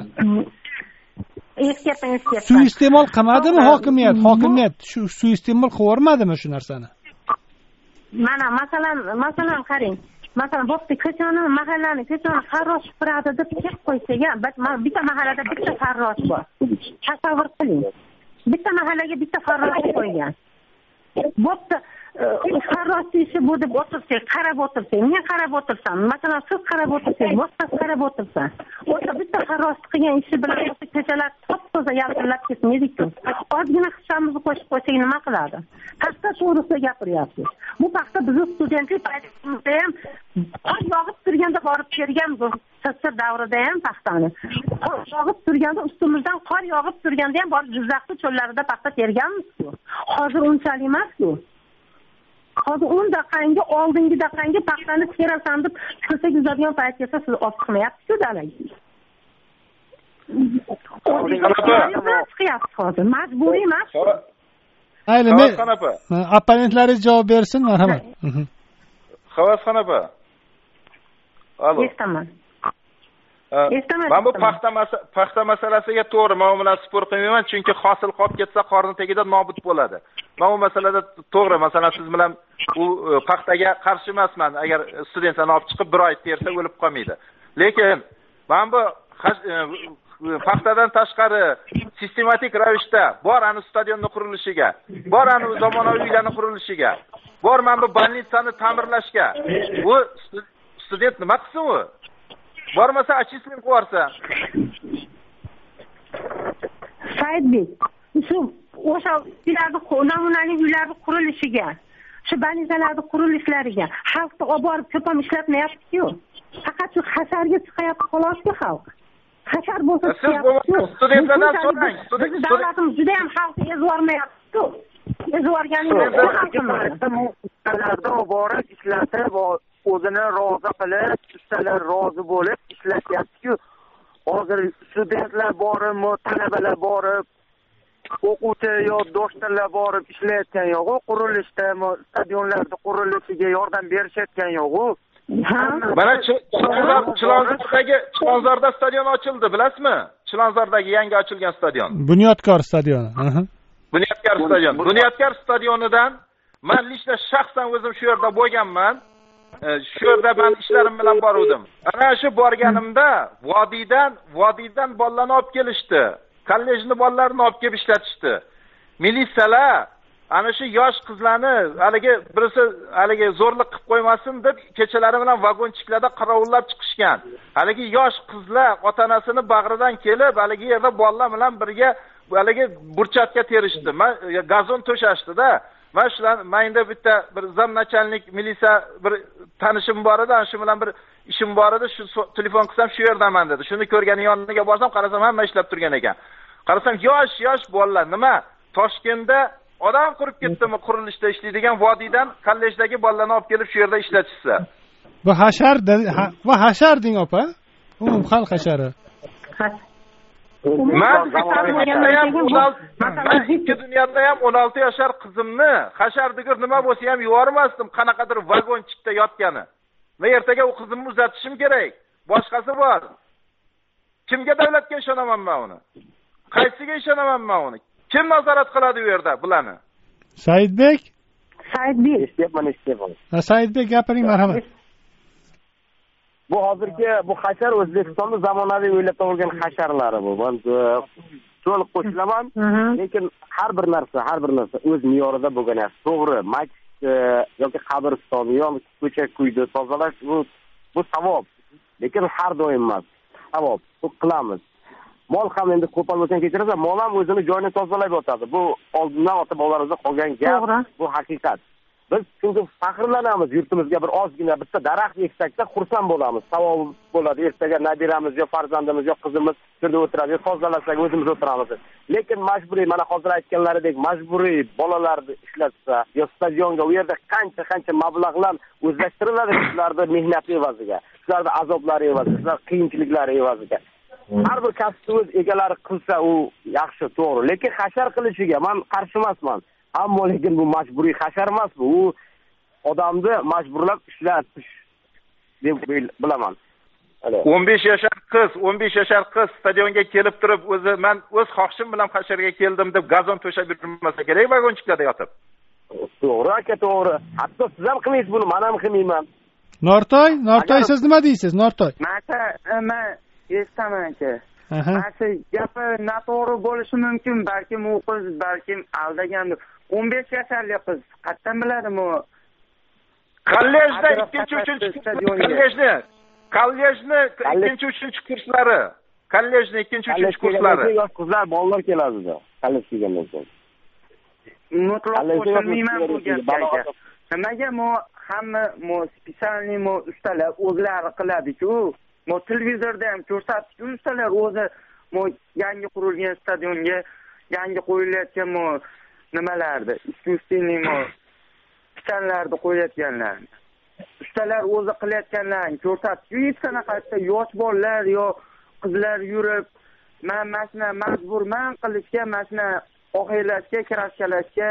Suiiste'mol qilmadimi hokimiyat? Hokimiyat shu suiiste'mol qilib yubormadimi shu narsani? Mana masalan qarang. Masalan, bo'pti, mahallani farrosh supuradi deb kelib qo'ysaga, bitta mahallada bitta farrosh bor. Tasavvur qiling. Bitta mahallaga bitta farrosh qo'ygan. Bo'pti, farrosh ishi bu deb o'tirsak, qarab o'tirsak, men qarab o'tirsam, masalan, siz qarab o'tirsangiz, boshqasi qarab o'tirsa, o'sha bitta farrosh qilgan ishi bilan o'sha ko'chalar top-toza yaltirab ketmaydi-ku. Ozgina hissamizni qo'shib qo'ysak nima qiladi? Paxta to'g'risida gapiryapsiz. Bu paxta bizning studentlik paytimizda ham qor yog'ib turganda borib terganmiz. Sir davrida ham paxtani. Qor yog'ib turganda, ustimizdan qor yog'ib turganda ham borib Jizzaxning cho'llarida paxta terganmiz-ku. Hozir unchalik emas-ku. Hozir oldingi daqangi paxtani terasan deb ko'sak yuzadigan payt kelsa, siz olib chiqmayapsiz-ku dalaga. Hozir majburiy emas. Mayli, opponentlaringiz javob bersin, marhamat. Havasxon opa. Alo. Eshitaman. Men bu paxta masalasiga to'g'ri, men bilan spor qilmayman, chunki hosil qolib ketsa qorni tagida nobud bo'ladi. Men bu masalada to'g'ri, masalan, siz bilan u paxtaga qarshi emasman. Agar studentlarni olib chiqib bir oy tersa o'lib qolmaydi. Lekin men bu paxtadan tashqari sistematik ravishda bor ani stadionning qurilishiga, bor ani zamonaviy uylarning qurilishiga bor mana bu больницani ta'mirlashga. Bu student nima qilsin u? Bormasa отчисление qilib yuborsa. Saidbek, shu o'sha namunali uylarning qurilishiga, shu больницalarni qurilishlariga xalqni olib borib ko'p ham ishlatmayapti-ku. Faqat shu hasharga chiqayapti xolos-ku xalq. Hashar bo'lsa chiqyapti. Studentlardan so'rang. Davlatimiz juda ham xalqni ezvormayapti-ku. Ezvorganlarda borib ishlatib, o'zini rozi qilib, ustalar rozi bo'lib ishlatyapti-ku. Hozir studentlar borib, talabalar borib, o'quvchi yo do'stlar borib ishlayotgan yo'q-ku, qurilishda, stadionlarda qurilishiga yordam berishayotgan yo'q-ku. Mana Chilonzorda stadion ochildi, bilasizmi? Chilonzordagi yangi ochilgan stadion. Bunyodkor stadioni. Bunyodkor stadionidan men lishda shaxsan o'zim shu yerda bo'lganman. Shu yerda men ishlarim bilan bordim. Ana shu borganimda vodiydan bolalarni olib kelishdi. Kollejni bolalarini olib kelib ishlatishdi. Militsiyalar ana shu yosh qizlarni haligi zo'rlik qilib qo'ymasin deb kechalari bilan vagonchiklarda qaravullab chiqishgan. Haligi yosh qizlar ota-onasini bag'ridan kelib, haligi yerda bolalar bilan birga haligi burchatga terishdi. Gazon to'shashdi-da. Menda bitta bir zamnachalnik militsiya bir tanishim bor edi, shu bilan bir ishim bor edi, shu telefon qilsam shu yerdaman dedi. Shuni ko'rgani yoniga borsam, qarasam hamma ishlab turgan ekan. Qarasam yosh bolalar nima? Toshkentda odam qurib ketdimi, qurilishda ishlaydigan vodiydan kollejdagi bolalarni olib kelib shu yerda ishlatishsa. Bu hashar deng opa. Xalq hashari. Dunyoda ham 16 yoshar qizimni hashar degur nima bo'lsa ham yubormasdim, qanaqadir vagonchikda yotgani. Men ertaga u qizimni uzatishim kerak. Boshqasi bor. Kimga davlatga ishonaman men uni? Qaysiga ishonaman men uni? Kim nazorat qiladi u yerda bularni? Saidbek? Eshityapman. Saidbek gapiring, marhamat. Bu hozirgi bu hashar O'zbekistonda zamonaviy o'ylab topilgan hasharlari bu. Men to'liq qo'shilaman, lekin har bir narsa o'z me'yorida bo'lgan narsa. To'g'ri, masjid yoki qabriston yoki ko'cha-kuyni tozalash bu savob. Lekin har doim emas. Savob, bu qilamiz. Mol ham endi qo'pol bo'lsa kechirasiz, mol ham o'zini joyini tozalab yotadi. Bu oldindan ota-bobolarimizdan qolgan gap, bu haqiqat. Biz chunki faxrlanamiz, yurtimizga bir ozgina bitta daraxt eksakda xursand bo'lamiz. Savob bo'ladi, ertaga nabiramiz yo farzandimiz yo qizimiz yerda o'tiradi, yo tozalasak o'zimiz o'tiramiz. Lekin majburiy, mana hozir aytganlaridek majburiy bolalarni ishlatsa, yo stadionga u yerda qancha mablag'lar o'zlashtiriladi ularning mehnati evaziga, ularning azoblari evaziga, ularning qiyinchiliklari evaziga. Har bir kasbni o'z egalari qilsa u yaxshi, to'g'ri. Lekin hashar qilishiga men qarshi emasman. Ammo lekin bu majburiy hashar emas bu. U odamni majburlab ishlatish deb bilaman. 15 yoshar qiz stadionga kelib turib, men o'z xohishim bilan hasharga keldim deb gazon to'shab yurmasa kerak vagonchiklarda yotib. To'g'ri aka, to'g'ri. Hatto siz ham qilmaysiz buni, men ham qilmayman. Nortoy siz nima deysiz, Nortoy? Men eshitaman aka. Mana gapi noto'g'ri bo'lishi mumkin, balki u qiz balki aldagandir. 15 yoshli qiz qatdan biladimi u? Kollejda 2-3 kollejni 2-3 kurslari. Kollejni 2-3 kurslari. Yosh qizlar, bolalar keladi-da. Kollej kelgandan so'ng. Mutlaq qo'shilmayman bu gapga. Nimaga hamma spesialniy ustalar o'zlari qiladi-ku. Televizorda ham ko'rsatdi ustalar o'zi yangi qurilgan stadionga yangi qo'yilayotgan nimalarni, iskustiniy pichonlarni qo'yayotganlar. Ustalar o'zi qilayotganlarni ko'rsatdi. Hech qanaqasi yosh bolalar yo qizlar yurib, men masna majburman qilishga, masna oxirlashga, kraskалashga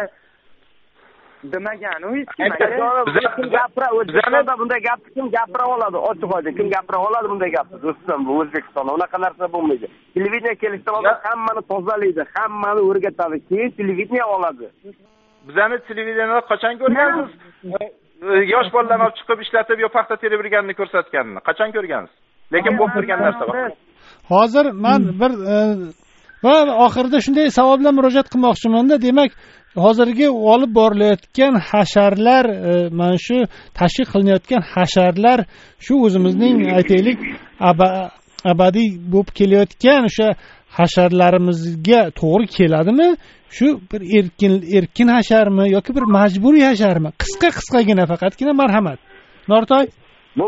demagan u hech kim. O'zbekistonda bunday gapni kim gapira oladi? Ochiq-oydin kim gapira oladi bunday gapni? Do'stim, bu O'zbekistonda unaqa narsa bo'lmaydi. Televideniya kelishdan oldin hammani tozalaydi, hammani o'rgatadi, keyin televideniya oladi. Bizani televideniyada qachon ko'rgansiz? Yosh bolalarni olib chiqib ishlatib yo paxta terib yurganini ko'rsatganini qachon ko'rgansiz? Lekin bo'lib turgan narsa bor. Hozir men bir va oxirida shunday savol bilan murojaat qilmoqchimanda, demak hozirgi olib borilayotgan hasharlar, mana shu tashkil qilinayotgan hasharlar shu o'zimizning aytaylik abadiy bo'lib kelayotgan o'sha hasharlarimizga to'g'ri keladimi? Shu bir erkin hasharmi yoki bir majburiy hasharmi? Qisqagina faqatgina marhamat. Nortoy, bu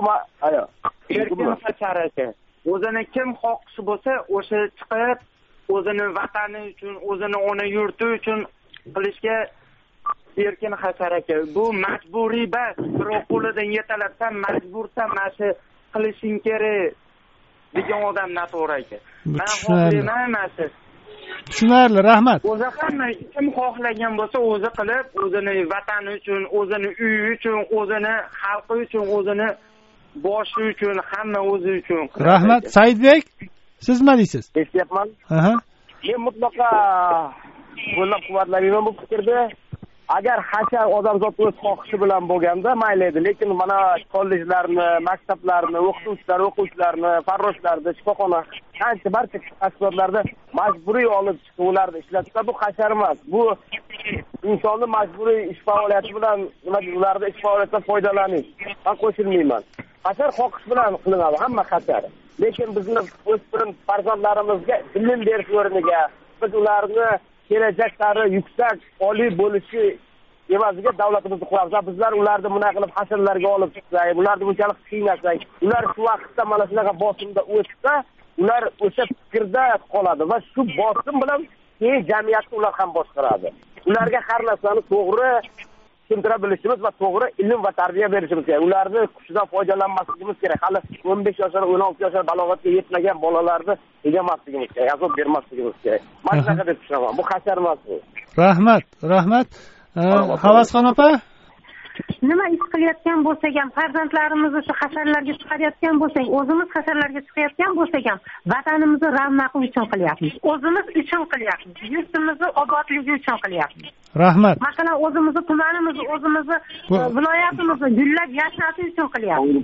erkin hashar aka. O'zini kim xohishi bo'lsa, o'sha chiqib o'zini vatani uchun, o'zini ona yurti uchun qilishga erkin hashar aka. Bu majburiy bas. Birov qo'lidan yetalabsan, majbursan, mana shu qilishing kerak degan odam noto'g'ri aka. Men xohlayman mana shu. Tushunarli, rahmat. O'zi hamma kim xohlagan bo'lsa o'zi qilib, o'zini vatani uchun, o'zini uyi uchun, o'zini xalqi uchun, o'zini boshi uchun, hamma o'zi uchun. Rahmat. Saidbek, siz nima deysiz? Eshityapman. Men mutlaqo qo'llab-quvvatlayman bu fikrni. Agar hashar odamzod o'z xohishi bilan bo'lganda mayli edi, lekin mana kollejlarni, maktablarni, o'quvchilarni, farroshlarni, shifoxona, qancha barcha tashkilotlarda majburiy olib chiqib ularni ishlatsa, bu hashar emas. Bu insonni majburiy ish faoliyati bilan, ularning ish faoliyatidan foydalanish. Men qo'shilmayman. Hashar xohish bilan qilinadi, hamma hashar. Lekin bizni o'spirin farzandlarimizga bilim berish o'rniga biz ularni kelajaklari yuksak, oliy bo'lishi evaziga davlatimizni quramiz. Bizlar ularni bunaqa qilib hasharlarga olib chiqsak, ularni bunchalik qiynasak, ular shu vaqtda mana shunaqa bosimda o'tsa, ular o'sha fikrda qoladi va shu bosim bilan keyin jamiyatni ular ham boshqaradi. Ularga har narsani to'g'ri tushuntira bilishimiz va to'g'ri ilm va tarbiya berishimiz kerak. Ularni kuchidan foydalanmasligimiz kerak. Hali 15 yoshlar, 16 yoshlar balog'atga yetmagan bolalarni egamasligimiz kerak, azob bermasligimiz kerak. Mana shunaqa deb tushunaman. Bu hashar emas bu. Rahmat. Havasxon opa, nima ish qilayotgan bo'lsak ham, farzandlarimizni shu hasharlarga chiqarayotgan bo'lsak, o'zimiz hasharlarga chiqayotgan bo'lsak ham, vatanimizni ravnaqi uchun qilyapmiz. O'zimiz uchun qilyapmiz. Yurtimizni obodligi uchun qilyapmiz. Rahmat. Masalan, o'zimizni tumanimizni, o'zimizni viloyatimizni gullab yashnatish uchun qilyapmiz.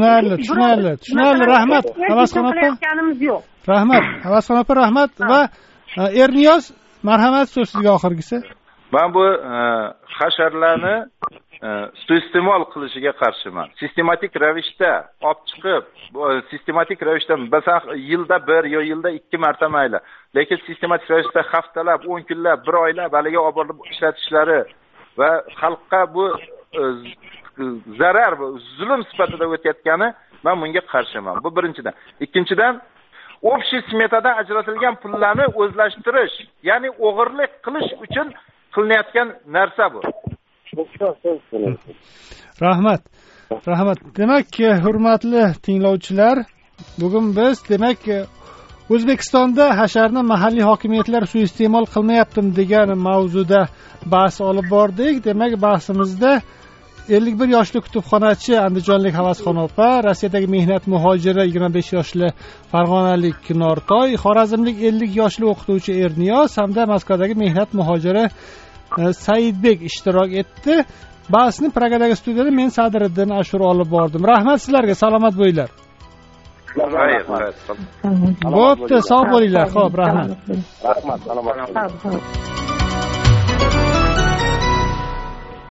Tushunarli. Rahmat. Havasxon opa. Yo'q. Rahmat. Havasxon opa, rahmat va Erniyoz, marhamat, so'z sizga oxirgisi. Men bu hasharlarni suiiste'mol qilishiga qarshiman. Sistematik ravishda olib chiqib, sistematik ravishda masalan yilda 1 yo yilda 2 marta mayli, lekin sistematik ravishda haftalab, 10 kunlab, 1 oylab haliga olib borib ishlatishlari va xalqqa bu zarar, zulm sifatida o'tayotgani, men bunga qarshiman. Bu birinchidan. Ikkinchidan, общий smetadan ajratilgan pullarni o'zlashtirish, ya'ni o'g'irlik qilish uchun qilinayotgan narsa bu. Rahmat. Demak, hurmatli tinglovchilar, bugun biz O'zbekistonda hasharni mahalliy hokimiyatlar suiiste'mol qilmayaptimi degan mavzuda bahs olib bordik. Demak, bahsimizda 51 yoshli kutubxonachi andijonlik Havasxon opa, Rossiyadagi mehnat muhojiri 25 yoshli farg'onalik Nortoy, xorazmlik 50 yoshli o'qituvchi Erniyoz hamda Moskvadagi mehnat muhojiri Saidbek ishtirok etdi. Bahsni Pragadagi studiyada men Sadiriddin Ashur olib bordim. Rahmat sizlarga, salomat bo'linglar. Bo'pti, sog' bo'linglar. Xo'p, rahmat. Rahmat, salomat.